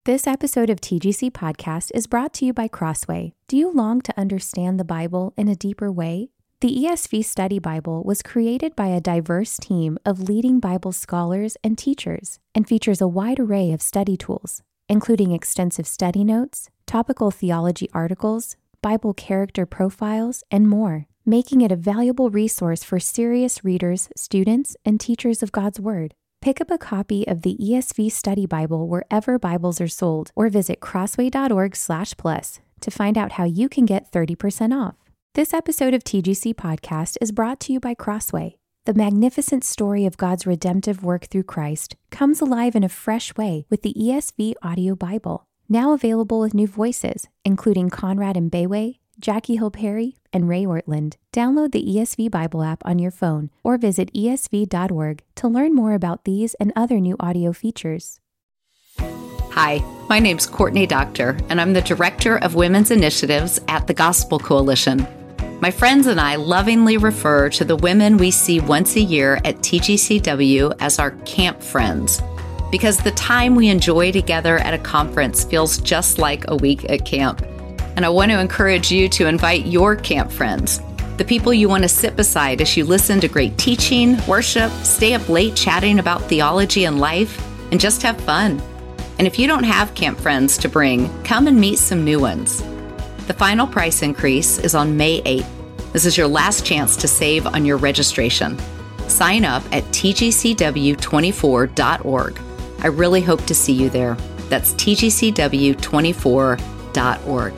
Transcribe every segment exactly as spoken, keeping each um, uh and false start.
This episode of T G C Podcast is brought to you by Crossway. Do you long to understand the Bible in a deeper way? The E S V Study Bible was created by a diverse team of leading Bible scholars and teachers and features a wide array of study tools, including extensive study notes, topical theology articles, Bible character profiles, and more, making it a valuable resource for serious readers, students, and teachers of God's Word. Pick up a copy of the E S V Study Bible wherever Bibles are sold, or visit crossway.org slash plus to find out how you can get thirty percent off. This episode of T G C Podcast is brought to you by Crossway. The magnificent story of God's redemptive work through Christ comes alive in a fresh way with the E S V Audio Bible, now available with new voices, including Conrad Mbewe, Jackie Hill Perry, and Ray Ortland. Download the E S V Bible app on your phone or visit E S V dot org to learn more about these and other new audio features. Hi, my name's Courtney Doctor, and I'm the Director of Women's Initiatives at the Gospel Coalition. My friends and I lovingly refer to the women we see once a year at T G C W as our camp friends, because the time we enjoy together at a conference feels just like a week at camp. And I want to encourage you to invite your camp friends, the people you want to sit beside as you listen to great teaching, worship, stay up late chatting about theology and life, and just have fun. And if you don't have camp friends to bring, come and meet some new ones. The final price increase is on May eighth. This is your last chance to save on your registration. Sign up at T G C W twenty-four dot org. I really hope to see you there. That's T G C W twenty-four dot org.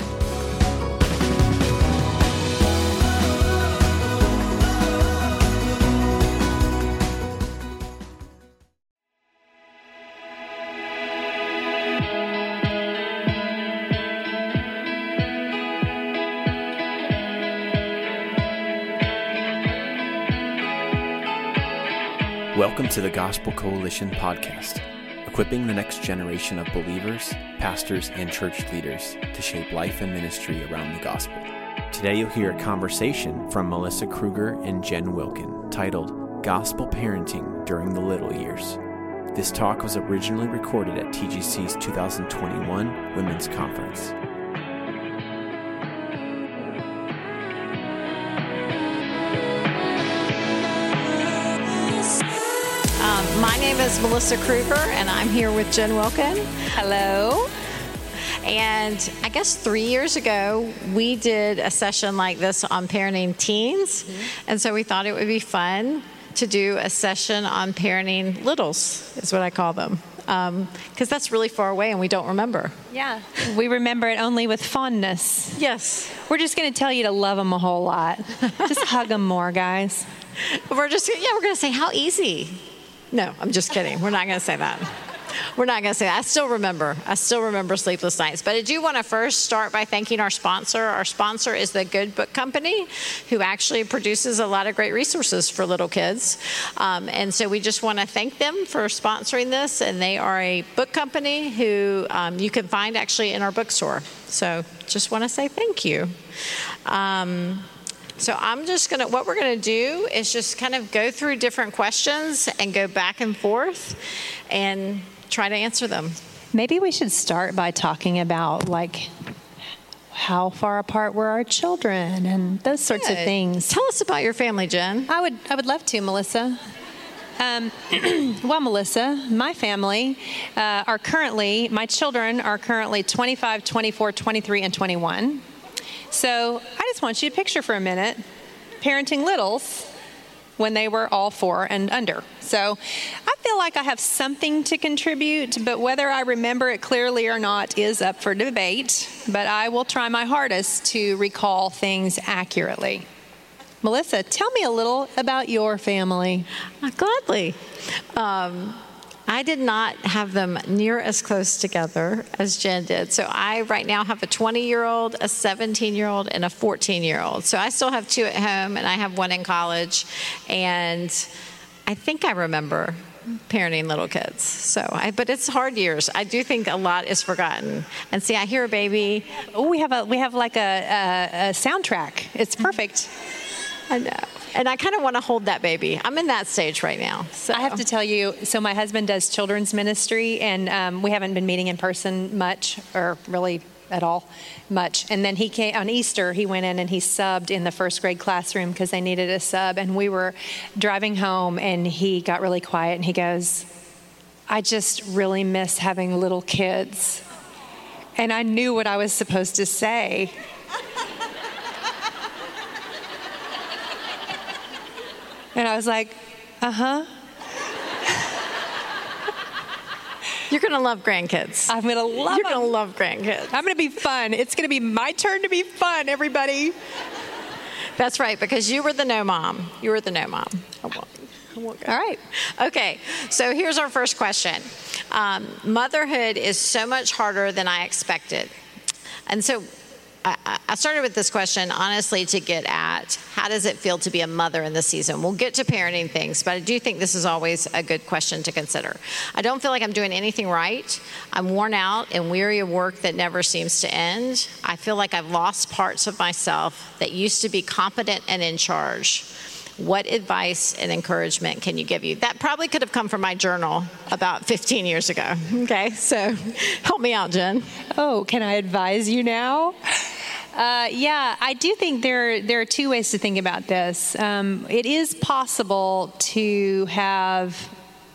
Welcome to the Gospel Coalition podcast, equipping the next generation of believers, pastors, and church leaders to shape life and ministry around the gospel. Today you'll hear a conversation from Melissa Kruger and Jen Wilkin titled Gospel Parenting During the Little Years. This talk was originally recorded at T G C's two thousand twenty-one Women's Conference. My name is Melissa Kruger, and I'm here with Jen Wilkin. Hello. And I guess three years ago, we did a session like this on parenting teens. Mm-hmm. And so we thought it would be fun to do a session on parenting littles, is what I call them. Because um, that's really far away and we don't remember. Yeah, we remember it only with fondness. Yes. We're just going to tell you to love them a whole lot. Just hug them more, guys. We're just, yeah, we're going to say, how easy. No, I'm just kidding. We're not going to say that. We're not going to say that. I still remember. I still remember sleepless nights. But I do want to first start by thanking our sponsor. Our sponsor is the Good Book Company, who actually produces a lot of great resources for little kids. Um, and so we just want to thank them for sponsoring this. And they are a book company who um, you can find actually in our bookstore. So just want to say thank you. Um, So I'm just going to, what we're going to do is just kind of go through different questions and go back and forth and try to answer them. Maybe we should start by talking about, like, how far apart were our children and those sorts yeah. of things. Tell us about your family, Jen. I would I would love to, Melissa. Um, well, Melissa, my family uh, are currently, my children are currently twenty-five, twenty-four, twenty-three, and twenty-one. So I just want you to picture for a minute parenting littles when they were all four and under. So I feel like I have something to contribute, but whether I remember it clearly or not is up for debate. But I will try my hardest to recall things accurately. Melissa, tell me a little about your family. Uh, gladly. Um, I did not have them near as close together as Jen did. So I right now have a twenty-year-old, a seventeen-year-old, and a fourteen-year-old. So I still have two at home, and I have one in college. And I think I remember parenting little kids. So, I, but it's hard years. I do think a lot is forgotten. And see, I hear a baby. Oh, we have a we have like a, a, a soundtrack. It's perfect. I know. And I kind of want to hold that baby. I'm in that stage right now. So. I have to tell you, so my husband does children's ministry, and um, we haven't been meeting in person much, or really at all much. And then he came on Easter, he went in and he subbed in the first grade classroom because they needed a sub. And we were driving home and he got really quiet and he goes, I just really miss having little kids. And I knew what I was supposed to say. And I was like, uh-huh. You're going to love grandkids. I'm going to love You're them. going to love grandkids. I'm going to be fun. It's going to be my turn to be fun, everybody. That's right, because you were the no mom. You were the no mom. I won't, I won't go. All right. Okay, so here's our first question. Um, motherhood is so much harder than I expected. And so I, I started with this question, honestly, to get at how does it feel to be a mother in this season? We'll get to parenting things, but I do think this is always a good question to consider. I don't feel like I'm doing anything right. I'm worn out and weary of work that never seems to end. I feel like I've lost parts of myself that used to be competent and in charge. What advice and encouragement can you give you? That probably could have come from my journal about fifteen years ago. Okay, so help me out, Jen. Oh, can I advise you now? Uh, yeah, I do think there, there are two ways to think about this. Um, it is possible to have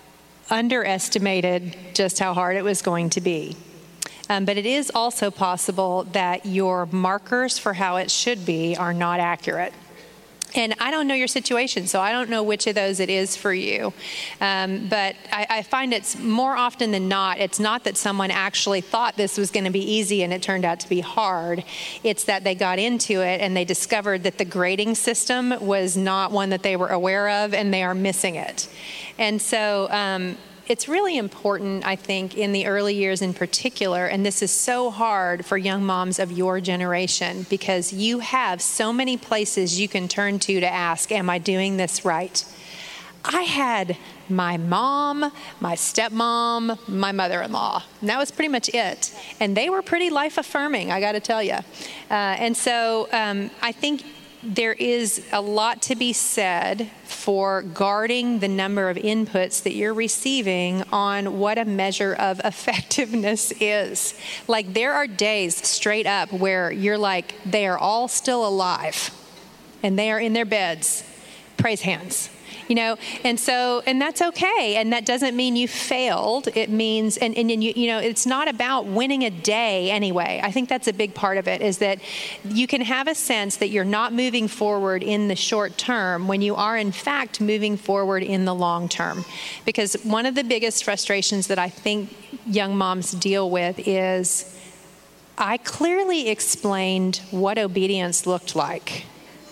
underestimated just how hard it was going to be. Um, but it is also possible that your markers for how it should be are not accurate. And I don't know your situation, so I don't know which of those it is for you. Um, but I, I find it's more often than not, it's not that someone actually thought this was going to be easy and it turned out to be hard. It's that they got into it and they discovered that the grading system was not one that they were aware of, and they are missing it. And so um, it's really important, I think, in the early years in particular, and this is so hard for young moms of your generation, because you have so many places you can turn to to ask, am I doing this right? I had my mom, my stepmom, my mother-in-law, and that was pretty much it. And they were pretty life-affirming, I got to tell you. Uh, and so um, I think there is a lot to be said for guarding the number of inputs that you're receiving on what a measure of effectiveness is. Like, there are days straight up where you're like, they are all still alive and they are in their beds. Praise hands. You know, and so, and that's okay. And that doesn't mean you failed. It means, and, and, and you, you know, it's not about winning a day anyway. I think that's a big part of it, is that you can have a sense that you're not moving forward in the short term when you are in fact moving forward in the long term. Because one of the biggest frustrations that I think young moms deal with is, I clearly explained what obedience looked like.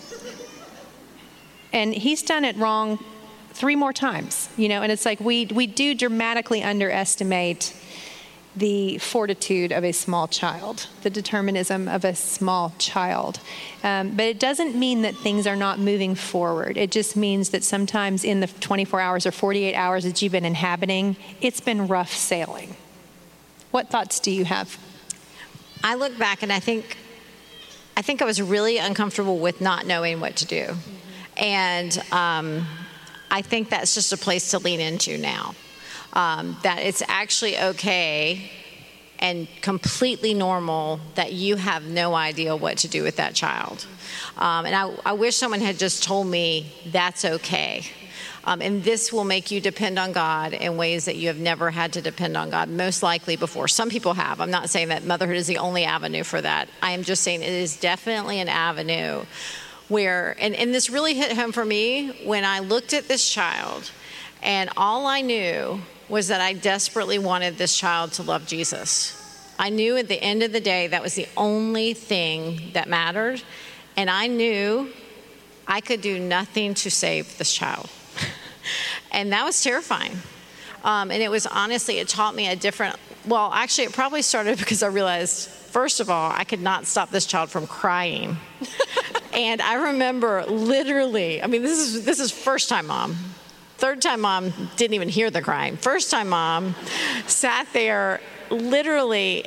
And he's done it wrong three more times, you know, and it's like we we do dramatically underestimate the fortitude of a small child, the determinism of a small child. Um, but it doesn't mean that things are not moving forward. It just means that sometimes in the twenty-four hours or forty-eight hours that you've been inhabiting, it's been rough sailing. What thoughts do you have? I look back and I think, I think I was really uncomfortable with not knowing what to do. And um, I think that's just a place to lean into now. Um, that it's actually okay and completely normal that you have no idea what to do with that child. Um, and I, I wish someone had just told me that's okay. Um, and this will make you depend on God in ways that you have never had to depend on God, most likely before. Some people have. I'm not saying that motherhood is the only avenue for that. I am just saying it is definitely an avenue where, and, and this really hit home for me when I looked at this child, and all I knew was that I desperately wanted this child to love Jesus. I knew at the end of the day that was the only thing that mattered, and I knew I could do nothing to save this child. And that was terrifying. Um, and it was honestly, it taught me a different, well, actually it probably started because I realized, first of all, I could not stop this child from crying. And I remember literally, I mean, this is this is first time mom. Third time mom didn't even hear the crying. First time mom sat there literally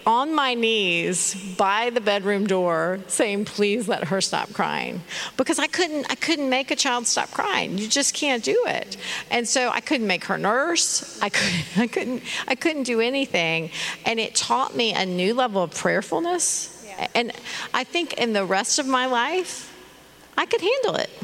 on my knees by the bedroom door saying, please let her stop crying. Because I couldn't, I couldn't make a child stop crying. You just can't do it. And so I couldn't make her nurse. I couldn't, I couldn't, I couldn't do anything. And it taught me a new level of prayerfulness. Yeah. And I think in the rest of my life, I could handle it.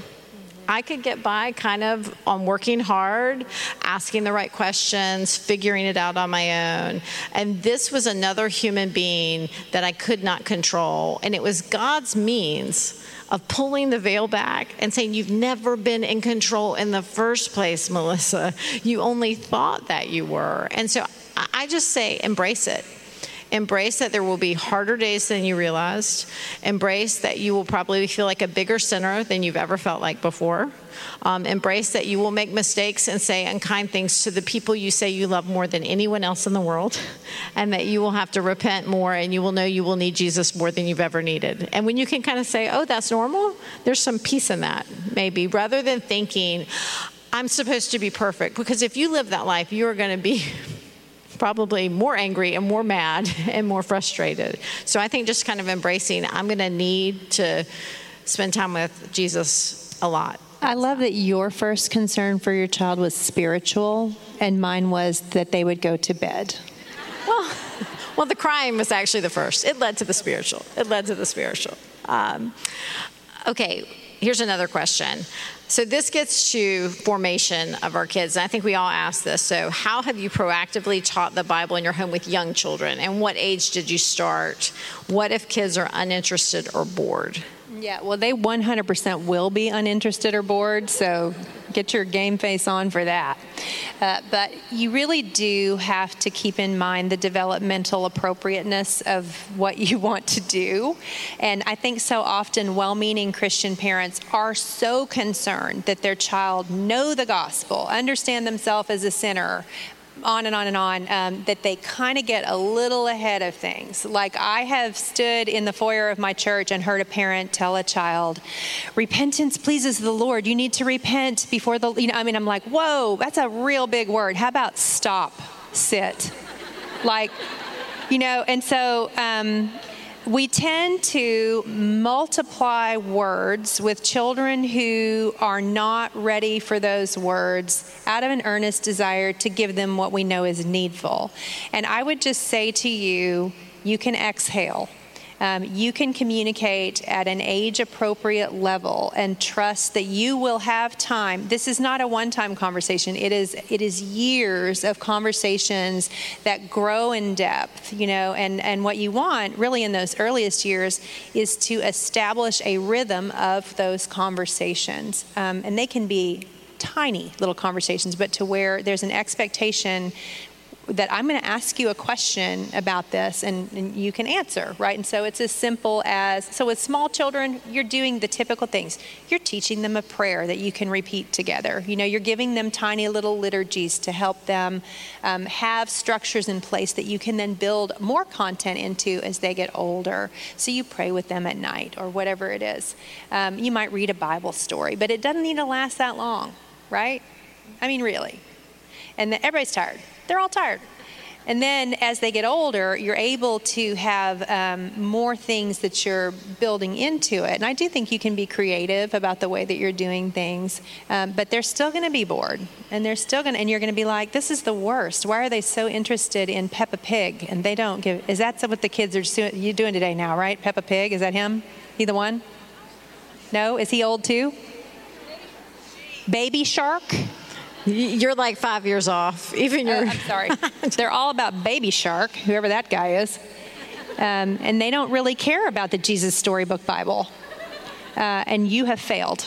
I could get by kind of on working hard, asking the right questions, figuring it out on my own. And this was another human being that I could not control. And it was God's means of pulling the veil back and saying, you've never been in control in the first place, Melissa. You only thought that you were. And so I just say, embrace it. Embrace that there will be harder days than you realized. Embrace that you will probably feel like a bigger sinner than you've ever felt like before. Um, embrace that you will make mistakes and say unkind things to the people you say you love more than anyone else in the world, and that you will have to repent more, and you will know you will need Jesus more than you've ever needed. And when you can kind of say, oh, that's normal, there's some peace in that, maybe, rather than thinking, I'm supposed to be perfect. Because if you live that life, you are going to be probably more angry and more mad and more frustrated. So I think just kind of embracing, I'm going to need to spend time with Jesus a lot. I love that your first concern for your child was spiritual, and mine was that they would go to bed. Well, well, the crying was actually the first. It led to the spiritual. It led to the spiritual. Um, okay, here's another question. So this gets to formation of our kids, and I think we all ask this. So how have you proactively taught the Bible in your home with young children, and what age did you start? What if kids are uninterested or bored? Yeah, well, they one hundred percent will be uninterested or bored, so get your game face on for that. Uh, but you really do have to keep in mind the developmental appropriateness of what you want to do. And I think so often well-meaning Christian parents are so concerned that their child know the gospel, understand themselves as a sinner, on and on and on, um, that they kind of get a little ahead of things. Like I have stood in the foyer of my church and heard a parent tell a child, repentance pleases the Lord. You need to repent before the, you know, I mean, I'm like, whoa, that's a real big word. How about stop, sit? Like, you know, and so um, we tend to multiply words with children who are not ready for those words out of an earnest desire to give them what we know is needful. And I would just say to you, you can exhale. Um, you can communicate at an age-appropriate level and trust that you will have time. This is not a one-time conversation. It is it is years of conversations that grow in depth, you know, and, and what you want really in those earliest years is to establish a rhythm of those conversations. Um, and they can be tiny little conversations, but to where there's an expectation that I'm going to ask you a question about this and, and you can answer, right? And so it's as simple as, so with small children, you're doing the typical things. You're teaching them a prayer that you can repeat together. You know, you're giving them tiny little liturgies to help them um, have structures in place that you can then build more content into as they get older. So you pray with them at night or whatever it is. Um, you might read a Bible story, but it doesn't need to last that long, right? I mean, really. And the, everybody's tired. They're all tired. And then as they get older, you're able to have um, more things that you're building into it. And I do think you can be creative about the way that you're doing things, um, but they're still going to be bored. And they're still going to, and you're going to be like, this is the worst. Why are they so interested in Peppa Pig? And they don't give, is that what the kids are you doing today now, right? Peppa Pig, is that him? He the one? No? Is he old too? Baby Shark? You're like five years off. Even your. Uh, I'm sorry. They're all about Baby Shark, whoever that guy is. Um, and they don't really care about the Jesus Storybook Bible. Uh, and you have failed.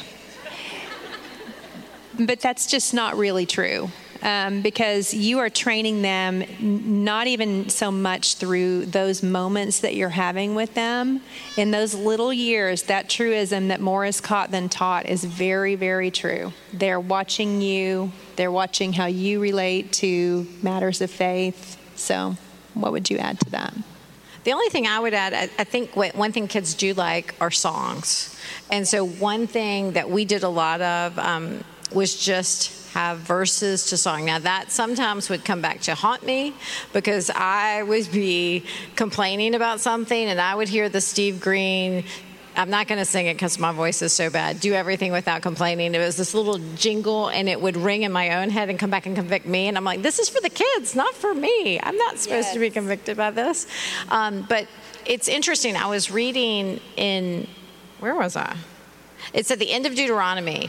But that's just not really true. Um, because you are training them n- not even so much through those moments that you're having with them. In those little years, that truism that more is caught than taught is very, very true. They're watching you. They're watching how you relate to matters of faith. So what would you add to that? The only thing I would add, I, I think what, one thing kids do like are songs. And so one thing that we did a lot of um, was just have verses to song. Now, that sometimes would come back to haunt me because I would be complaining about something and I would hear the Steve Green, I'm not going to sing it because my voice is so bad, Do Everything Without Complaining. It was this little jingle, and it would ring in my own head and come back and convict me. And I'm like, this is for the kids, not for me. I'm not supposed yes. to be convicted by this. Um, but it's interesting. I was reading in, where was I? It's at the end of Deuteronomy.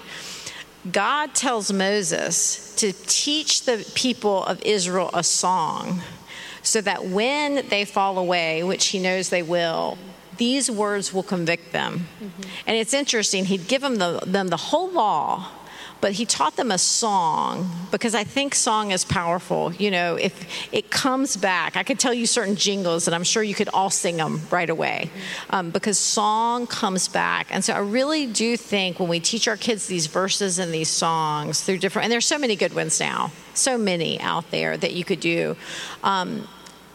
God tells Moses to teach the people of Israel a song so that when they fall away, which he knows they will, these words will convict them. Mm-hmm. And it's interesting. He'd give them the, them the whole law, but he taught them a song because I think song is powerful. You know, if it comes back, I could tell you certain jingles and I'm sure you could all sing them right away um, because song comes back. And so I really do think when we teach our kids these verses and these songs through different, and there's so many good ones now, so many out there that you could do. Um,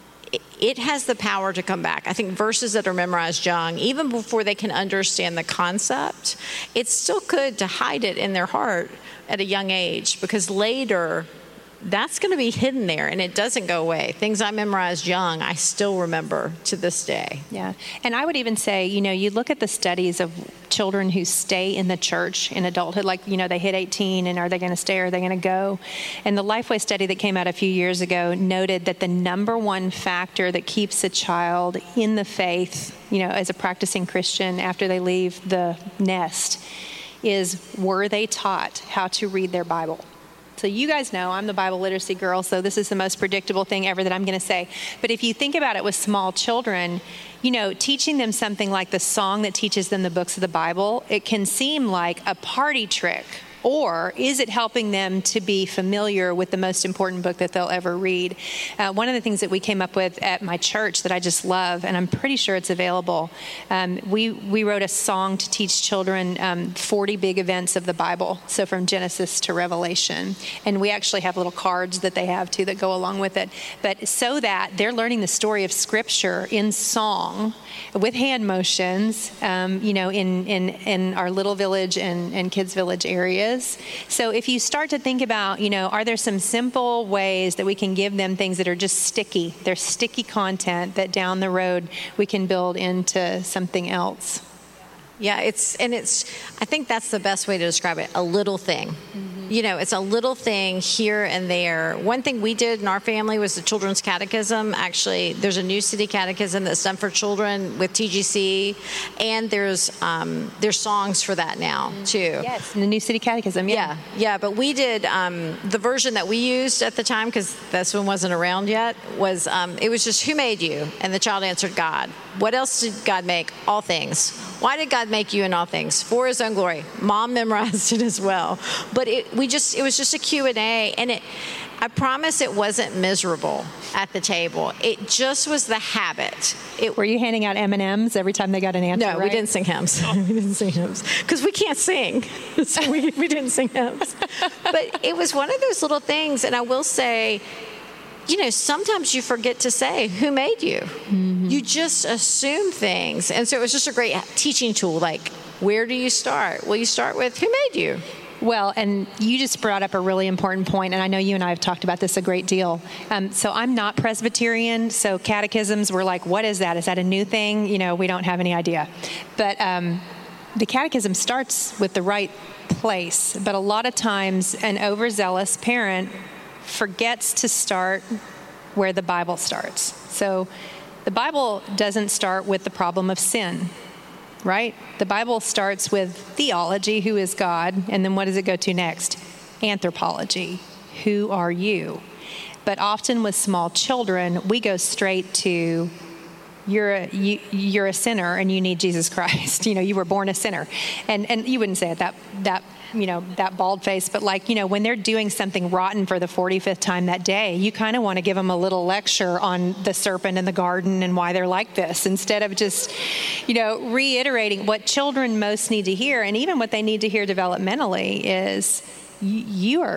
It has the power to come back. I think verses that are memorized young, even before they can understand the concept, it's still good to hide it in their heart at a young age because later that's going to be hidden there and it doesn't go away. Things I memorized young, I still remember to this day. Yeah. And I would even say, you know, you look at the studies of children who stay in the church in adulthood, like, you know, they hit eighteen and are they going to stay or are they going to go? And the Lifeway study that came out a few years ago noted that the number one factor that keeps a child in the faith, you know, as a practicing Christian after they leave the nest is, were they taught how to read their Bible? So you guys know I'm the Bible literacy girl, so this is the most predictable thing ever that I'm going to say. But if you think about it with small children, you know, teaching them something like the song that teaches them the books of the Bible, it can seem like a party trick. Or is it helping them to be familiar with the most important book that they'll ever read? Uh, one of the things that we came up with at my church that I just love, and I'm pretty sure it's available, um, we, we wrote a song to teach children um, forty big events of the Bible, so from Genesis to Revelation. And we actually have little cards that they have, too, that go along with it. But so that they're learning the story of Scripture in song with hand motions, um, you know, in, in, in our little village and, and kids' village areas. So if you start to think about, you know, are there some simple ways that we can give them things that are just sticky? They're sticky content that down the road we can build into something else. Yeah, it's, and it's, I think that's the best way to describe it, a little thing. Mm-hmm. You know, it's a little thing here and there. One thing we did in our family was the Children's Catechism. Actually, there's a New City Catechism that's done for children with T G C, and there's um, there's songs for that now, too. Yes, in the New City Catechism, yeah. Yeah, yeah, but we did, um, the version that we used at the time, because this one wasn't around yet, was, um, it was just, who made you? And the child answered, God. What else did God make? All things. Why did God make you in all things? For his own glory. Mom memorized it as well. But it, we just, it was just a Q and A, and it, I promise it wasn't miserable at the table. It just was the habit. It, Were you handing out M and M's every time they got an answer? No, right? we didn't sing hymns. we didn't sing hymns because we can't sing, so we, we didn't sing hymns. But it was one of those little things, and I will say, you know, sometimes you forget to say, who made you? Mm-hmm. You just assume things. And so it was just a great teaching tool. Like, where do you start? Well, you start with, who made you? Well, and you just brought up a really important point, and I know you and I have talked about this a great deal. Um, so I'm not Presbyterian, so catechisms were like, what is that? Is that a new thing? You know, we don't have any idea. But um, the catechism starts with the right place. But a lot of times an overzealous parent forgets to start where the Bible starts. So the Bible doesn't start with the problem of sin, right? The Bible starts with theology, who is God, and then what does it go to next? Anthropology, who are you? But often with small children, we go straight to, you're a, you, you're a sinner and you need Jesus Christ. You know, you were born a sinner. And and you wouldn't say it that that you know, that bald face, but like, you know, when they're doing something rotten for the forty-fifth time that day, you kind of want to give them a little lecture on the serpent in the garden and why they're like this, instead of just, you know, reiterating what children most need to hear. And even what they need to hear developmentally is, you, you are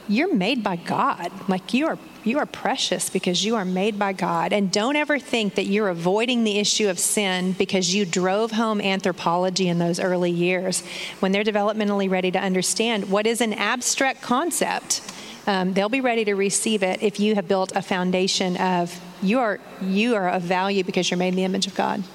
you're made by God. Like you are, you are precious because you are made by God. And don't ever think that you're avoiding the issue of sin because you drove home anthropology in those early years. When they're developmentally ready to understand what is an abstract concept, um, they'll be ready to receive it if you have built a foundation of you are, you are of value because you're made in the image of God.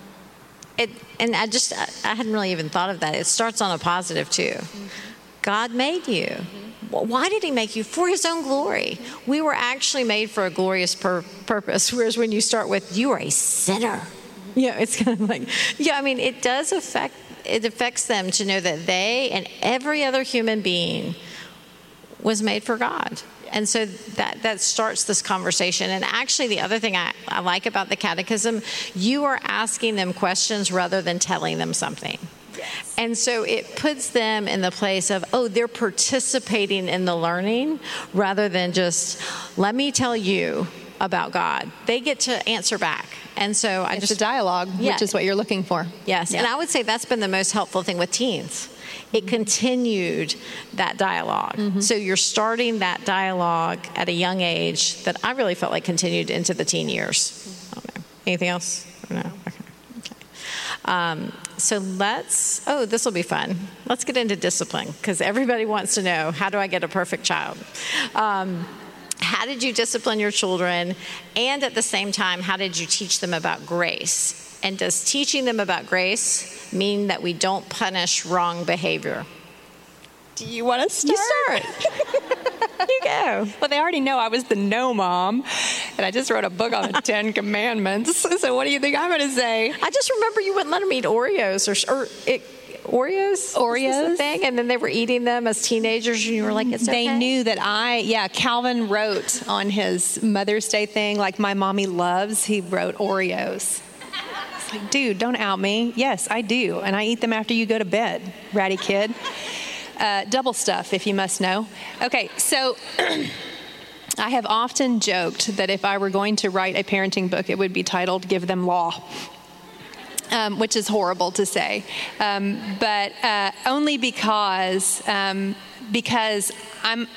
It, and I just, I hadn't really even thought of that. It starts on a positive too. Mm-hmm. God made you. Mm-hmm. Why did he make you? For his own glory. We were actually made for a glorious pur- purpose. Whereas when you start with, you are a sinner. Yeah, it's kind of like, yeah, I mean, it does affect, it affects them to know that they and every other human being was made for God. And so that, that starts this conversation. And actually, the other thing I, I like about the catechism, you are asking them questions rather than telling them something. Yes. And so it puts them in the place of, oh, they're participating in the learning rather than just, let me tell you about God. They get to answer back. And so I it's just... a dialogue, yeah. which is what you're looking for. Yes. Yeah. And I would say that's been the most helpful thing with teens. It continued that dialogue. Mm-hmm. So you're starting that dialogue at a young age that I really felt like continued into the teen years. I don't know. Anything else? No? Okay. Okay. Um, so let's, oh, this will be fun. Let's get into discipline because everybody wants to know, how do I get a perfect child? Um, how did you discipline your children? And at the same time, how did you teach them about grace? And does teaching them about grace mean that we don't punish wrong behavior? Do you want to start? You start. You go. Well, they already know I was the no mom, and I just wrote a book on the Ten Commandments. So what do you think I'm going to say? I just remember you wouldn't let them eat Oreos or, or it, Oreos? Oreos. The thing? And then they were eating them as teenagers, and you were like, it's okay. They knew that I, yeah, Calvin wrote on his Mother's Day thing, like my mommy loves, he wrote Oreos. Like, dude, don't out me. Yes, I do. And I eat them after you go to bed, ratty kid. Uh, double stuff, if you must know. Okay, so I have often joked that if I were going to write a parenting book, it would be titled Give Them Law, um, which is horrible to say. Um, but uh, only because, um, because I'm,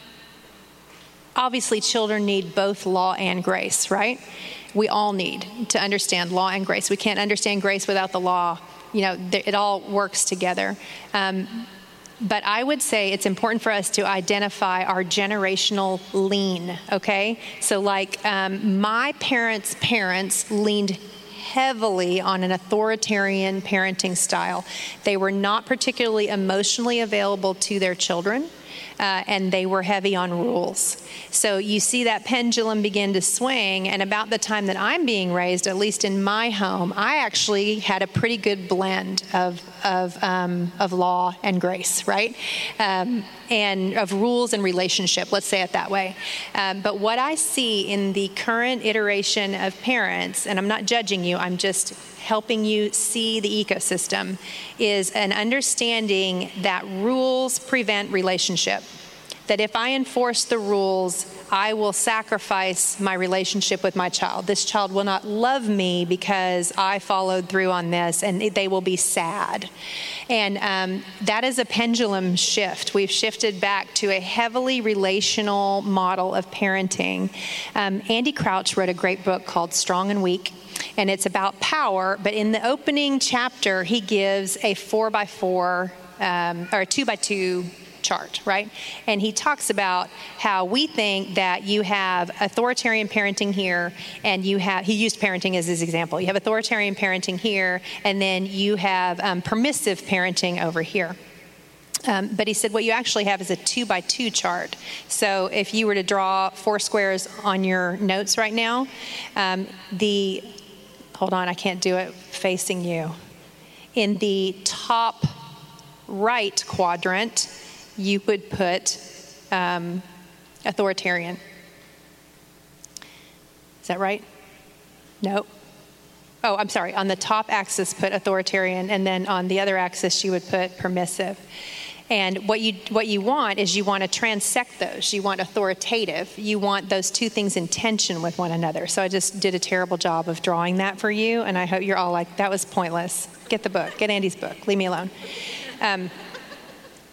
obviously children need both law and grace, right? We all need to understand law and grace. We can't understand grace without the law. You know, th- it all works together. Um, but I would say it's important for us to identify our generational lean, okay? So like um, my parents' parents leaned heavily on an authoritarian parenting style. They were not particularly emotionally available to their children. Uh, and they were heavy on rules. So you see that pendulum begin to swing, and about the time that I'm being raised, at least in my home, I actually had a pretty good blend of of, um, of law and grace, right? Um, and of rules and relationship, let's say it that way. Um, but what I see in the current iteration of parents, and I'm not judging you, I'm just helping you see the ecosystem, is an understanding that rules prevent relationship. That if I enforce the rules, I will sacrifice my relationship with my child. This child will not love me because I followed through on this, and they will be sad. And um, that is a pendulum shift. We've shifted back to a heavily relational model of parenting. Um, Andy Crouch wrote a great book called Strong and Weak, and it's about power. But in the opening chapter, he gives a four by four um, or a two by two chart, right? And he talks about how we think that you have authoritarian parenting here, and you have, he used parenting as his example. You have authoritarian parenting here, and then you have um, permissive parenting over here. Um, but he said what you actually have is a two by two chart. So if you were to draw four squares on your notes right now, um, the, hold on, I can't do it facing you. In the top right quadrant, you would put um, authoritarian. Is that right? No. Oh, I'm sorry. On the top axis, put authoritarian, and then on the other axis, you would put permissive. And what you what you want is you want to transect those. You want authoritative. You want those two things in tension with one another. So I just did a terrible job of drawing that for you, and I hope you're all like, that was pointless. Get the book. Get Andy's book. Leave me alone. Um,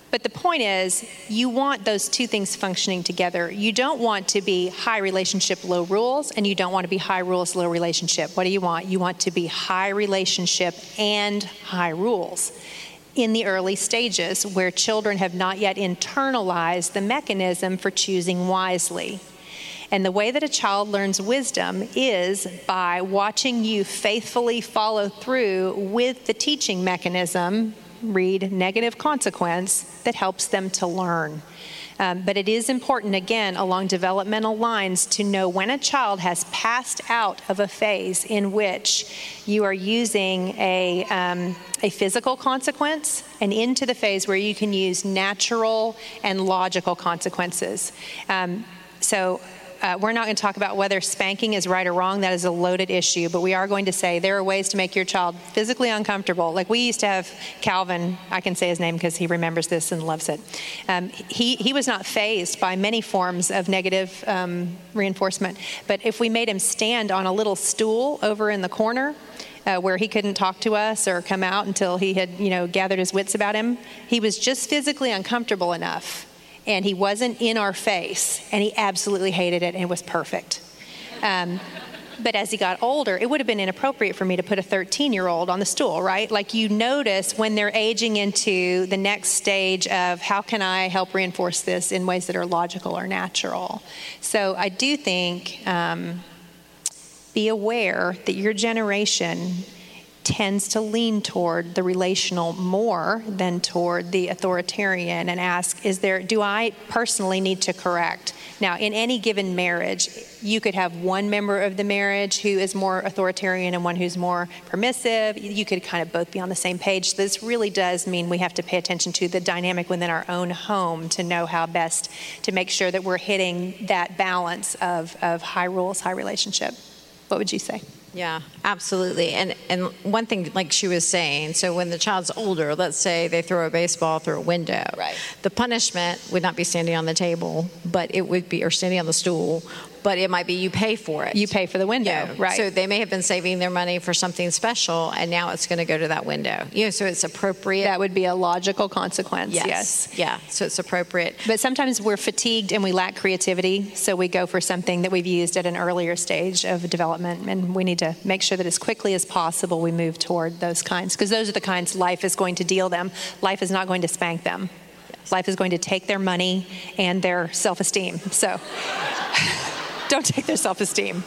But the point is, you want those two things functioning together. You don't want to be high relationship, low rules, and you don't want to be high rules, low relationship. What do you want? You want to be high relationship and high rules in the early stages where children have not yet internalized the mechanism for choosing wisely. And the way that a child learns wisdom is by watching you faithfully follow through with the teaching mechanism, read negative consequence, that helps them to learn. Um, but it is important, again, along developmental lines to know when a child has passed out of a phase in which you are using a, um, a physical consequence and into the phase where you can use natural and logical consequences. Um, so Uh, we're not going to talk about whether spanking is right or wrong. That is a loaded issue. But we are going to say there are ways to make your child physically uncomfortable. Like we used to have Calvin, I can say his name because he remembers this and loves it. Um, he, he was not fazed by many forms of negative um, reinforcement. But if we made him stand on a little stool over in the corner, Uh, where he couldn't talk to us or come out until he had, you know, gathered his wits about him, he was just physically uncomfortable enough. And he wasn't in our face, and he absolutely hated it, and it was perfect. Um, but as he got older, it would have been inappropriate for me to put a thirteen-year-old on the stool, right? Like you notice when they're aging into the next stage of how can I help reinforce this in ways that are logical or natural. So I do think um, be aware that your generation tends to lean toward the relational more than toward the authoritarian, and ask, is there, do I personally need to correct? Now, in any given marriage, you could have one member of the marriage who is more authoritarian and one who's more permissive. You could kind of both be on the same page. This really does mean we have to pay attention to the dynamic within our own home to know how best to make sure that we're hitting that balance of, of high rules, high relationship. What would you say? Yeah, absolutely. And and one thing, like she was saying, so when the child's older, let's say they throw a baseball through a window, right. The punishment would not be standing on the table, but it would be, or standing on the stool, but it might be you pay for it. You pay for the window, yeah. Right. So they may have been saving their money for something special, and now it's going to go to that window. You know, so it's appropriate. That would be a logical consequence, yes. yes. Yeah, so it's appropriate. But sometimes we're fatigued and we lack creativity, so we go for something that we've used at an earlier stage of development, and we need to make sure that as quickly as possible we move toward those kinds, because those are the kinds life is going to deal them. Life is not going to spank them. Yes. Life is going to take their money and their self-esteem. So don't take their self-esteem.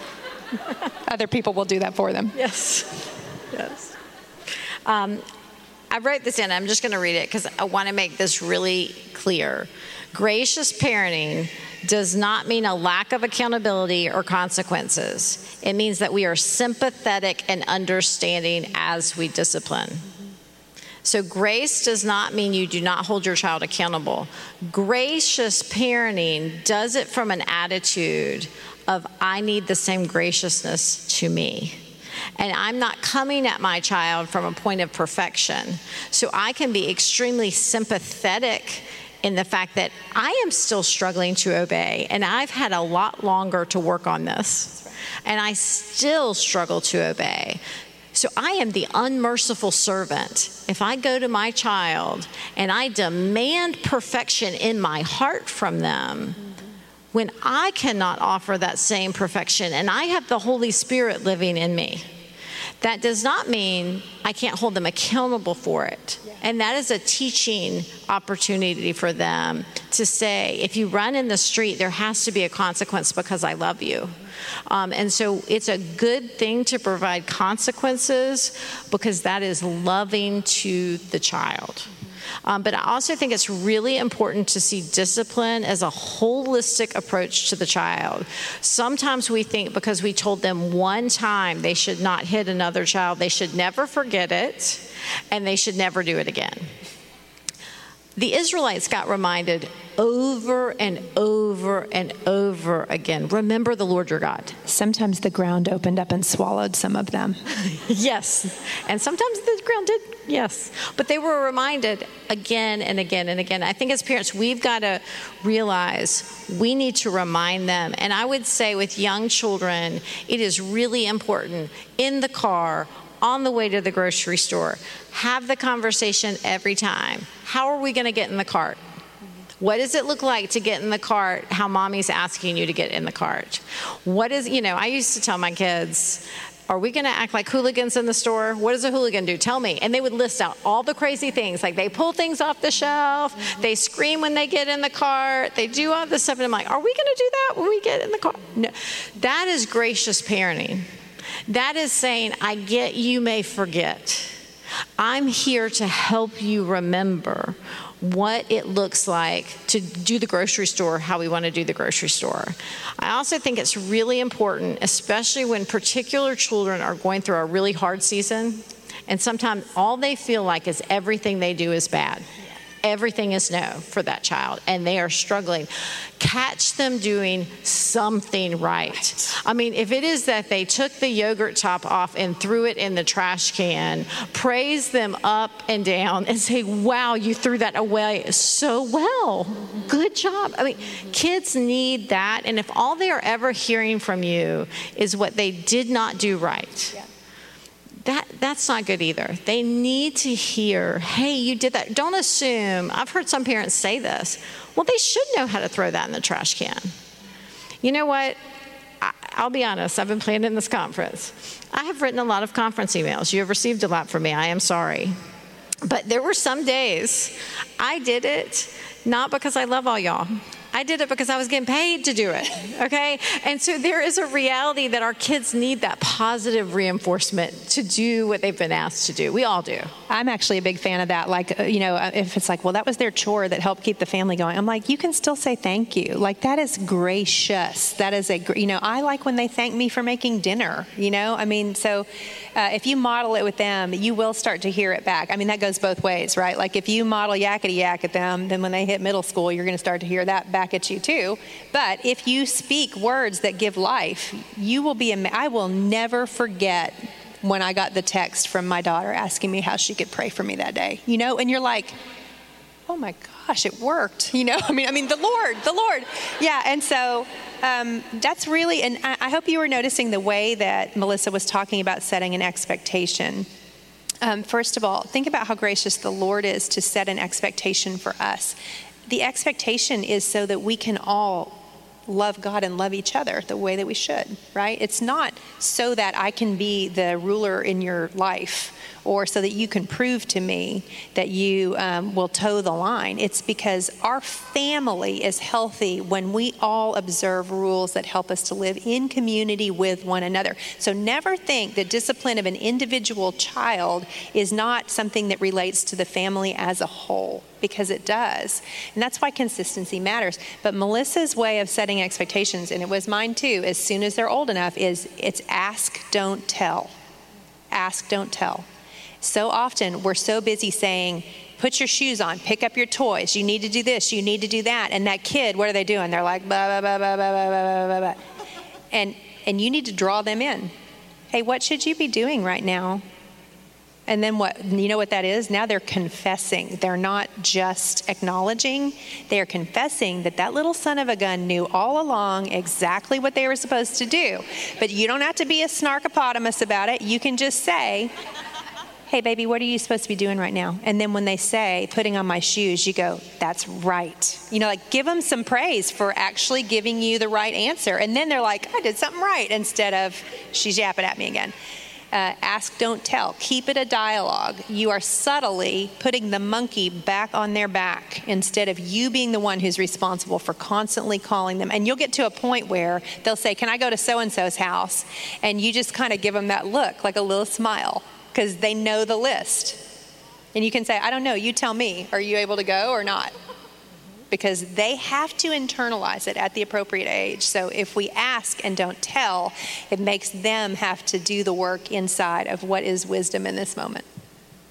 Other people will do that for them. Yes. Yes. Um, I wrote this in. I'm just going to read it because I want to make this really clear. Gracious parenting does not mean a lack of accountability or consequences. It means that we are sympathetic and understanding as we discipline. So grace does not mean you do not hold your child accountable. Gracious parenting does it from an attitude of, I need the same graciousness to me. And I'm not coming at my child from a point of perfection. So I can be extremely sympathetic in the fact that I am still struggling to obey, and I've had a lot longer to work on this, and I still struggle to obey. So I am the unmerciful servant. If I go to my child and I demand perfection in my heart from them, when I cannot offer that same perfection and I have the Holy Spirit living in me, that does not mean I can't hold them accountable for it. And that is a teaching opportunity for them to say, if you run in the street, there has to be a consequence because I love you. Um, and so it's a good thing to provide consequences because that is loving to the child. Um, but I also think it's really important to see discipline as a holistic approach to the child. Sometimes we think because we told them one time they should not hit another child, they should never forget it, and they should never do it again. The Israelites got reminded over and over and over again, remember the Lord your God. Sometimes the ground opened up and swallowed some of them. Yes. And sometimes the ground did, yes. But they were reminded again and again and again. I think as parents, we've got to realize we need to remind them. And I would say with young children, it is really important in the car, on the way to the grocery store. Have the conversation every time. How are we going to get in the cart? What does it look like to get in the cart, how mommy's asking you to get in the cart? What is, you know, I used to tell my kids, are we going to act like hooligans in the store? What does a hooligan do? Tell me. And they would list out all the crazy things. Like they pull things off the shelf. Mm-hmm. They scream when they get in the cart. They do all this stuff. And I'm like, are we going to do that when we get in the cart? No. That is gracious parenting. That is saying, I get you may forget. I'm here to help you remember what it looks like to do the grocery store, how we want to do the grocery store. I also think it's really important, especially when particular children are going through a really hard season, and sometimes all they feel like is everything they do is bad. Everything is no for that child, and they are struggling. Catch them doing something right. I mean, if it is that they took the yogurt top off and threw it in the trash can, praise them up and down and say, wow, you threw that away so well. Good job. I mean, kids need that, and if all they are ever hearing from you is what they did not do right, yeah. That that's not good either. They need to hear, hey, you did that. Don't assume. I've heard some parents say this. Well, they should know how to throw that in the trash can. You know what? I, I'll be honest. I've been planning this conference. I have written a lot of conference emails. You have received a lot from me. I am sorry. But there were some days I did it not because I love all y'all. I did it because I was getting paid to do it, okay? And so there is a reality that our kids need that positive reinforcement to do what they've been asked to do. We all do. I'm actually a big fan of that. Like, you know, if it's like, well, that was their chore that helped keep the family going. I'm like, you can still say thank you. Like, that is gracious. That is a, you know, I like when they thank me for making dinner, you know? I mean, so uh, if you model it with them, you will start to hear it back. I mean, that goes both ways, right? Like, if you model yakety yak at them, then when they hit middle school, you're going to start to hear that back at you too. But if you speak words that give life, you will be, I will never forget when I got the text from my daughter asking me how she could pray for me that day, you know, and you're like, oh my gosh, it worked, you know, I mean, I mean, the Lord, the Lord. Yeah. And so um, that's really, and I, I hope you were noticing the way that Melissa was talking about setting an expectation. Um, first of all, think about how gracious the Lord is to set an expectation for us. The expectation is so that we can all love God and love each other the way that we should, right? It's not so that I can be the ruler in your life or so that you can prove to me that you um, will toe the line. It's because our family is healthy when we all observe rules that help us to live in community with one another. So never think that discipline of an individual child is not something that relates to the family as a whole, because it does. And that's why consistency matters. But Melissa's way of setting expectations, and it was mine too, as soon as they're old enough, is it's ask, don't tell. Ask, don't tell. So often we're so busy saying, put your shoes on, pick up your toys, you need to do this, you need to do that. And that kid, what are they doing? They're like, blah, blah, blah, blah, blah, blah, blah, blah. And, and you need to draw them in. Hey, what should you be doing right now? And then what, you know what that is? Now they're confessing. They're not just acknowledging. They are confessing that that little son of a gun knew all along exactly what they were supposed to do. But you don't have to be a snarkopotamus about it. You can just say, hey, baby, what are you supposed to be doing right now? And then when they say, putting on my shoes, you go, that's right. You know, like, give them some praise for actually giving you the right answer. And then they're like, I did something right, instead of, she's yapping at me again. Uh, ask, don't tell. Keep it a dialogue. You are subtly putting the monkey back on their back instead of you being the one who's responsible for constantly calling them. And you'll get to a point where they'll say, can I go to so-and-so's house? And you just kind of give them that look, like a little smile, because they know the list. And you can say, I don't know, you tell me. Are you able to go or not? Because they have to internalize it at the appropriate age. So if we ask and don't tell, it makes them have to do the work inside of what is wisdom in this moment.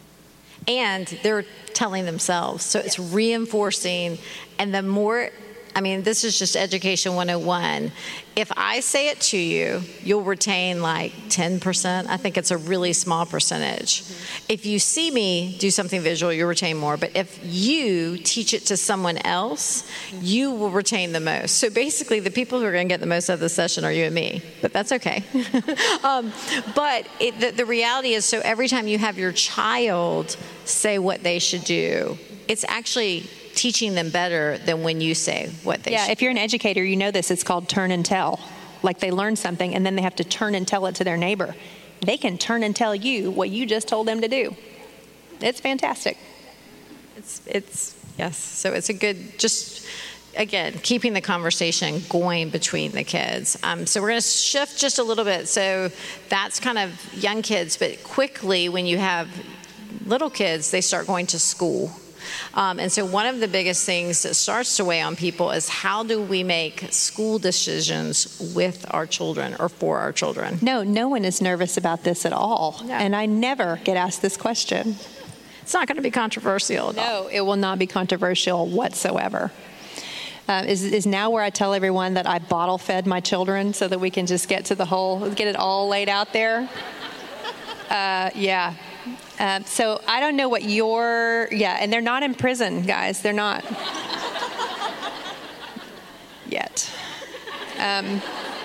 And they're telling themselves. So it's reinforcing. And the more I mean, this is just Education one oh one. If I say it to you, you'll retain like ten percent. I think it's a really small percentage. Mm-hmm. If you see me do something visual, you'll retain more. But if you teach it to someone else, mm-hmm. you will retain the most. So basically, the people who are going to get the most out of the session are you and me. But that's okay. um, but it, the, the reality is, so every time you have your child say what they should do, it's actually teaching them better than when you say what they yeah, should. If you're an educator, you know this. It's called turn and tell. Like they learn something and then they have to turn and tell it to their neighbor. They can turn and tell you what you just told them to do. It's fantastic. It's, it's yes. So it's a good, just, again, keeping the conversation going between the kids. Um, so we're going to shift just a little bit. So that's kind of young kids, but quickly when you have little kids, they start going to school. Um, and so one of the biggest things that starts to weigh on people is how do we make school decisions with our children or for our children? No, no one is nervous about this at all. No. And I never get asked this question. It's not going to be controversial at no, all. No, it will not be controversial whatsoever. Uh, is, is now where I tell everyone that I bottle fed my children so that we can just get to the whole, get it all laid out there? Uh, yeah. Um, so I don't know what your, yeah, and they're not in prison, guys. They're not yet. Um,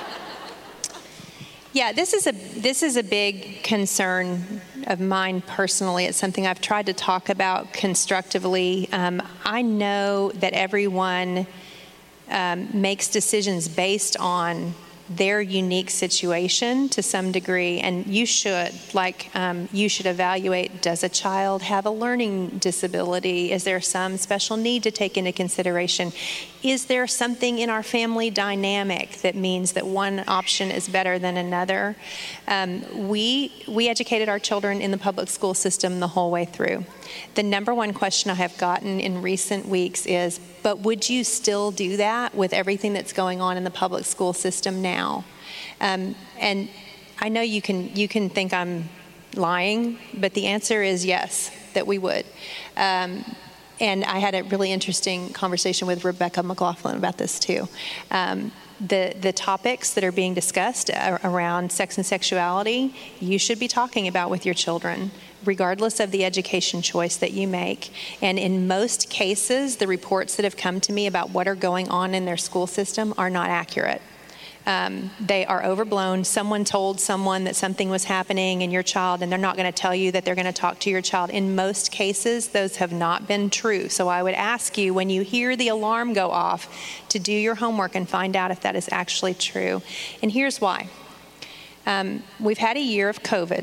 yeah, this is a this is a big concern of mine personally. It's something I've tried to talk about constructively. Um, I know that everyone um, makes decisions based on their unique situation to some degree, and you should, like, um, you should evaluate, does a child have a learning disability? Is there some special need to take into consideration? Is there something in our family dynamic that means that one option is better than another? Um, we, we educated our children in the public school system the whole way through. The number one question I have gotten in recent weeks is, but would you still do that with everything that's going on in the public school system now? Um, and I know you can you can think I'm lying, but the answer is yes, that we would. Um, and I had a really interesting conversation with Rebecca McLaughlin about this too. Um, the the topics that are being discussed around sex and sexuality, you should be talking about with your children, regardless of the education choice that you make. And in most cases, the reports that have come to me about what are going on in their school system are not accurate. Um, they are overblown. Someone told someone that something was happening in your child, and they're not going to tell you that they're going to talk to your child. In most cases, those have not been true. So I would ask you, when you hear the alarm go off, to do your homework and find out if that is actually true. And here's why. Um, we've had a year of COVID.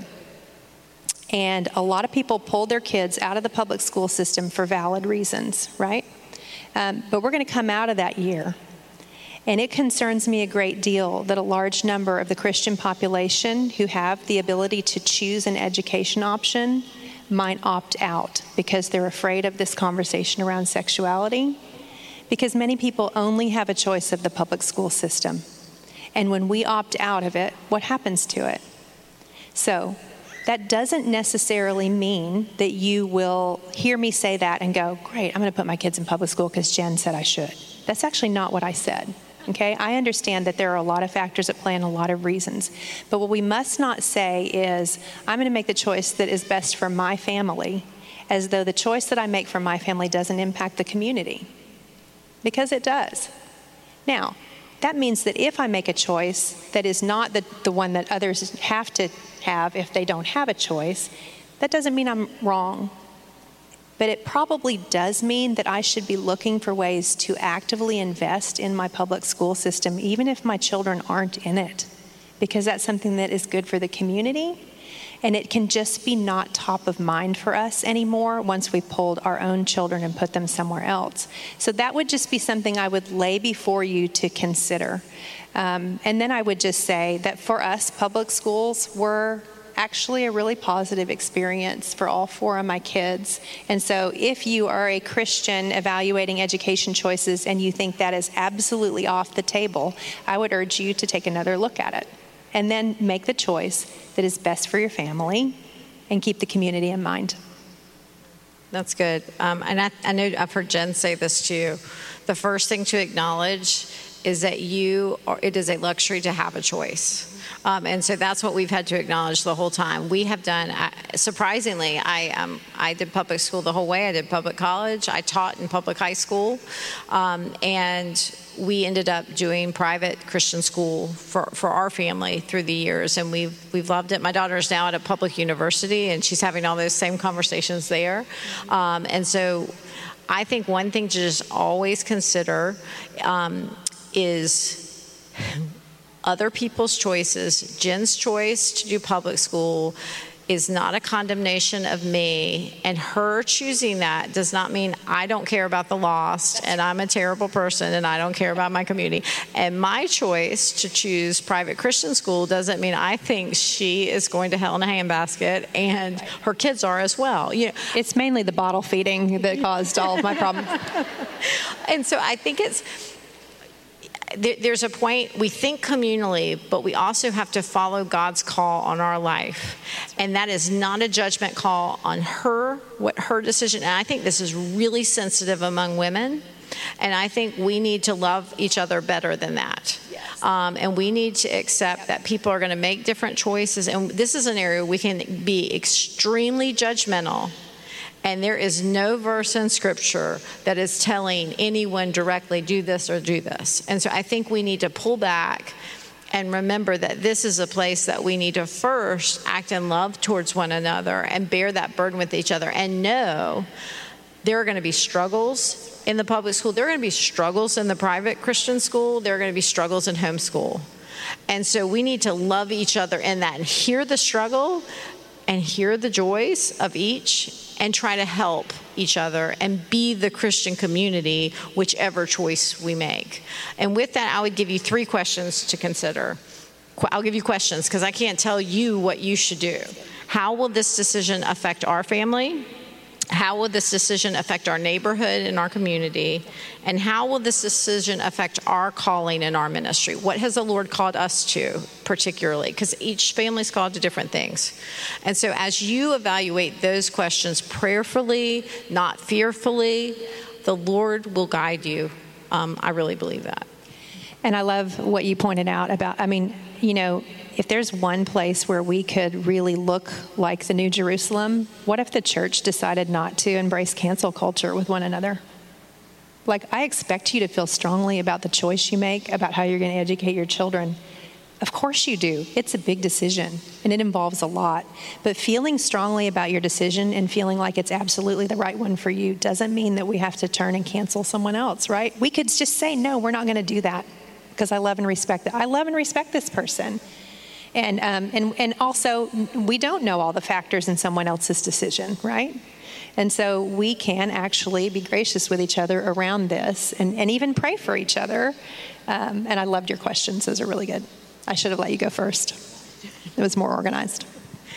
And a lot of people pulled their kids out of the public school system for valid reasons, right? Um, but we're going to come out of that year. And it concerns me a great deal that a large number of the Christian population who have the ability to choose an education option might opt out because they're afraid of this conversation around sexuality. Because many people only have a choice of the public school system. And when we opt out of it, what happens to it? So, that doesn't necessarily mean that you will hear me say that and go, great, I'm going to put my kids in public school because Jen said I should. That's actually not what I said, okay? I understand that there are a lot of factors at play and a lot of reasons. But what we must not say is, I'm going to make the choice that is best for my family, as though the choice that I make for my family doesn't impact the community. Because it does. Now, that means that if I make a choice that is not the, the one that others have to have if they don't have a choice, that doesn't mean I'm wrong. But it probably does mean that I should be looking for ways to actively invest in my public school system, even if my children aren't in it, because that's something that is good for the community. And it can just be not top of mind for us anymore once we've pulled our own children and put them somewhere else. So that would just be something I would lay before you to consider. Um, and then I would just say that for us, public schools were actually a really positive experience for all four of my kids. And so if you are a Christian evaluating education choices and you think that is absolutely off the table, I would urge you to take another look at it. And then make the choice that is best for your family and keep the community in mind. That's good. Um, and I, I know I've heard Jen say this too, the first thing to acknowledge is that you are, it is a luxury to have a choice. Um, and so that's what we've had to acknowledge the whole time. We have done, uh, surprisingly, I um, I did public school the whole way. I did public college. I taught in public high school. Um, and we ended up doing private Christian school for, for our family through the years. And we've, we've loved it. My daughter's now at a public university, and she's having all those same conversations there. Um, and so I think one thing to just always consider um, is other people's choices. Jen's choice to do public school is not a condemnation of me, and her choosing that does not mean I don't care about the lost and I'm a terrible person and I don't care about my community. And my choice to choose private Christian school doesn't mean I think she is going to hell in a handbasket and her kids are as well. You know, it's mainly the bottle feeding that caused all of my problems. And so I think it's there's a point, we think communally, but we also have to follow God's call on our life. And that is not a judgment call on her, what her decision. And I think this is really sensitive among women. And I think we need to love each other better than that. Yes. Um, and we need to accept that people are going to make different choices. And this is an area we can be extremely judgmental. And there is no verse in Scripture that is telling anyone directly, do this or do this. And so I think we need to pull back and remember that this is a place that we need to first act in love towards one another and bear that burden with each other and know there are going to be struggles in the public school. There are going to be struggles in the private Christian school. There are going to be struggles in homeschool. And so we need to love each other in that and hear the struggle and hear the joys of each and try to help each other and be the Christian community, whichever choice we make. And with that, I would give you three questions to consider. I'll give you questions because I can't tell you what you should do. How will this decision affect our family? How will this decision affect our neighborhood and our community? And how will this decision affect our calling in our ministry? What has the Lord called us to particularly? Because each family is called to different things. And so as you evaluate those questions prayerfully, not fearfully, the Lord will guide you. Um, I really believe that. And I love what you pointed out about, I mean, you know, if there's one place where we could really look like the New Jerusalem, what if the church decided not to embrace cancel culture with one another? Like, I expect you to feel strongly about the choice you make, about how you're going to educate your children. Of course you do. It's a big decision, and it involves a lot. But feeling strongly about your decision and feeling like it's absolutely the right one for you doesn't mean that we have to turn and cancel someone else, right? We could just say, no, we're not going to do that because I love and respect it. I love and respect this person. And, um, and and also, we don't know all the factors in someone else's decision, right? And so we can actually be gracious with each other around this and, and even pray for each other. Um, and I loved your questions. Those are really good. I should have let you go first. It was more organized.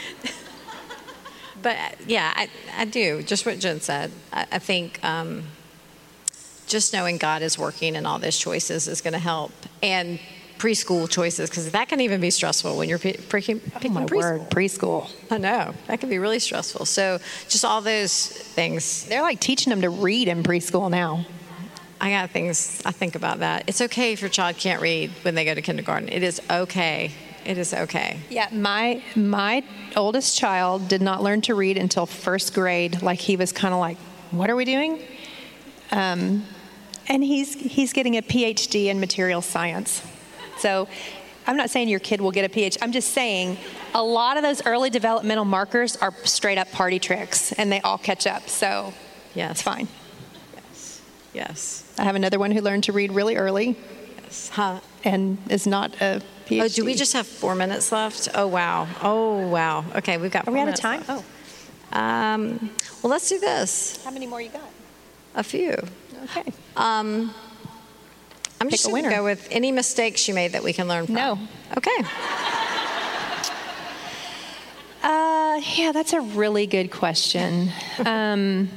But, yeah, I, I do. Just what Jen said. I, I think um, just knowing God is working in all these choices is going to help. And preschool choices, because that can even be stressful when you're picking oh my preschool. word, preschool. I know. That can be really stressful. So just all those things. They're like teaching them to read in preschool now. I got things, I think about that. It's okay if your child can't read when they go to kindergarten. It is okay. It is okay. Yeah, my my oldest child did not learn to read until first grade. Like, he was kind of like, what are we doing? Um, and he's he's getting a P H D in material science. So I'm not saying your kid will get a P H D. I'm just saying a lot of those early developmental markers are straight up party tricks, and they all catch up. So yes, it's fine. Yes. Yes. I have another one who learned to read really early. Yes. Huh. And is not a P H D. Oh, do we just have four minutes left? Oh, wow. Oh, wow. Okay, we've got four Are we out of minutes time? left. Oh. Um, well, let's do this. How many more you got? A few. Okay. Um, I'm Pick just a going to winner. go with any mistakes you made that we can learn from. No. Okay. Uh, yeah, that's a really good question. Um,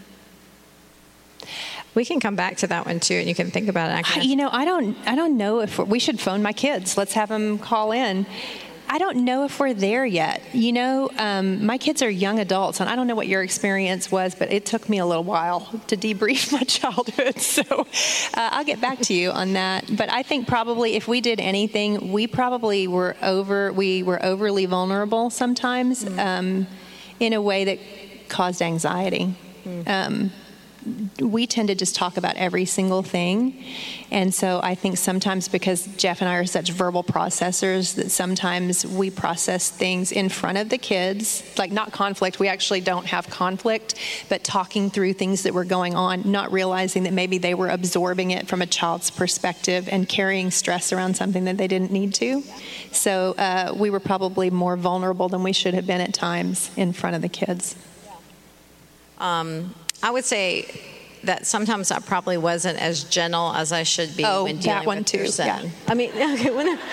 we can come back to that one too, and you can think about it. I, you know, I don't, I don't know if we're, we should phone my kids. Let's have them call in. I don't know if we're there yet. You know, um, my kids are young adults, and I don't know what your experience was, but it took me a little while to debrief my childhood. So uh, I'll get back to you on that. But I think probably if we did anything, we probably were over. We were overly vulnerable sometimes, mm. um, in a way that caused anxiety. Mm. Um, we tend to just talk about every single thing. And so I think sometimes because Jeff and I are such verbal processors that sometimes we process things in front of the kids, like not conflict. We actually don't have conflict, but talking through things that were going on, not realizing that maybe they were absorbing it from a child's perspective and carrying stress around something that they didn't need to. So uh, we were probably more vulnerable than we should have been at times in front of the kids. Um, I would say that sometimes I probably wasn't as gentle as I should be oh, when dealing that one with too. your son. Yeah. I mean, okay, when I,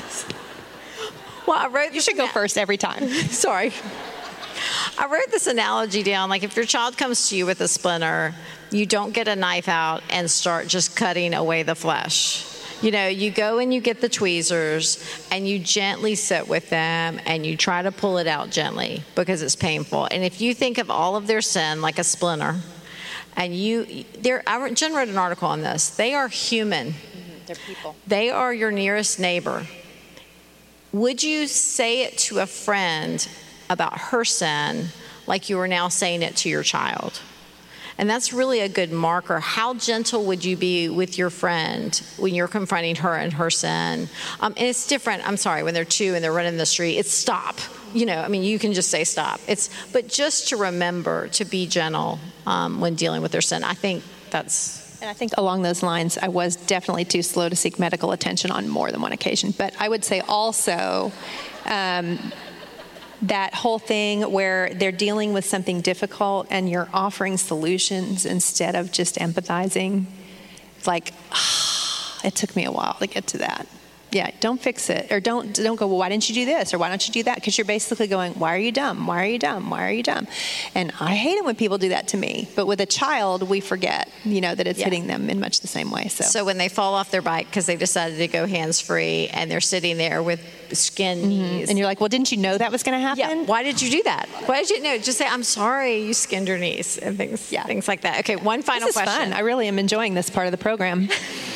well, I wrote. You should go first every time. Sorry. I wrote this analogy down. Like if your child comes to you with a splinter, you don't get a knife out and start just cutting away the flesh. You know, you go and you get the tweezers and you gently sit with them and you try to pull it out gently because it's painful. And if you think of all of their sin like a splinter, and you, there, I Jen wrote an article on this. They are human. Mm-hmm. They're people. They are your nearest neighbor. Would you say it to a friend about her sin like you are now saying it to your child? And that's really a good marker. How gentle would you be with your friend when you're confronting her and her sin? Um, and it's different, I'm sorry, when they're two and they're running the street, it's stop. You know, I mean, you can just say stop. It's, but just to remember to be gentle um, when dealing with their sin. I think that's... And I think along those lines, I was definitely too slow to seek medical attention on more than one occasion. But I would say also... Um, that whole thing where they're dealing with something difficult and you're offering solutions instead of just empathizing. It's like, ah, it took me a while to get to that. Yeah, don't fix it. Or don't don't go, well, why didn't you do this? Or why don't you do that? Because you're basically going, why are you dumb? Why are you dumb? Why are you dumb? And I hate it when people do that to me. But with a child, we forget, you know, that it's yeah. hitting them in much the same way. So, so when they fall off their bike because they decided to go hands-free and they're sitting there with skin mm-hmm. knees. And you're like, well, didn't you know that was going to happen? Yeah. Why did you do that? Why did you know? Just say, I'm sorry, you skinned your knees and things, yeah. things like that. Okay, one final this is question. Fun. I really am enjoying this part of the program.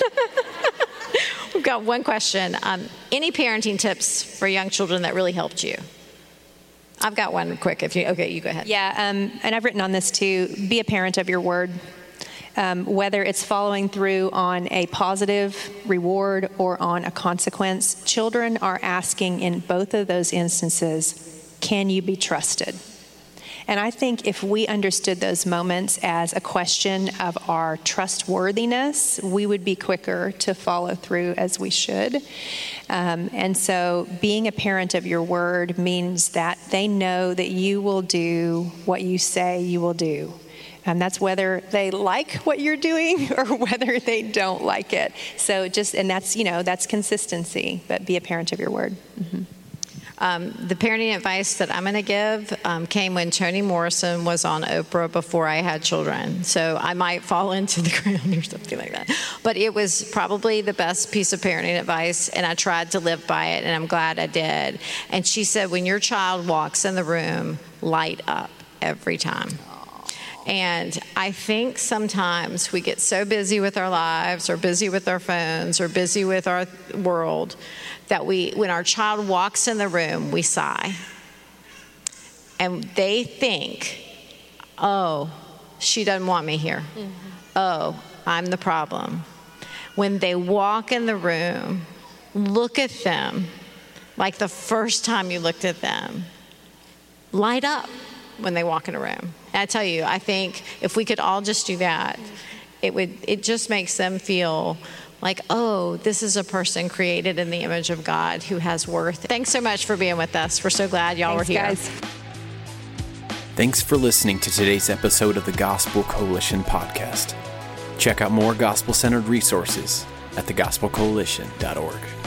We've got one question. Um, any parenting tips for young children that really helped you? I've got one quick. If you okay, you go ahead. Yeah, um, and I've written on this too. Be a parent of your word. Um, whether it's following through on a positive reward or on a consequence, children are asking in both of those instances, can you be trusted? And I think if we understood those moments as a question of our trustworthiness, we would be quicker to follow through as we should. Um, and so being a parent of your word means that they know that you will do what you say you will do. And that's whether they like what you're doing or whether they don't like it. So just, and that's, you know, that's consistency, but be a parent of your word. Mm-hmm. Um, the parenting advice that I'm going to give um, came when Toni Morrison was on Oprah before I had children. So I might fall into the ground or something like that. But it was probably the best piece of parenting advice, and I tried to live by it, and I'm glad I did. And she said, when your child walks in the room, light up every time. And I think sometimes we get so busy with our lives or busy with our phones or busy with our world that we, when our child walks in the room, we sigh. And they think, oh, she doesn't want me here. Mm-hmm. Oh, I'm the problem. When they walk in the room, look at them like the first time you looked at them. Light up when they walk in a room. And I tell you, I think if we could all just do that, it would. It just makes them feel like, oh, this is a person created in the image of God who has worth. Thanks so much for being with us. We're so glad y'all Thanks, were here. Guys. Thanks for listening to today's episode of the Gospel Coalition podcast. Check out more gospel-centered resources at the gospel coalition dot org.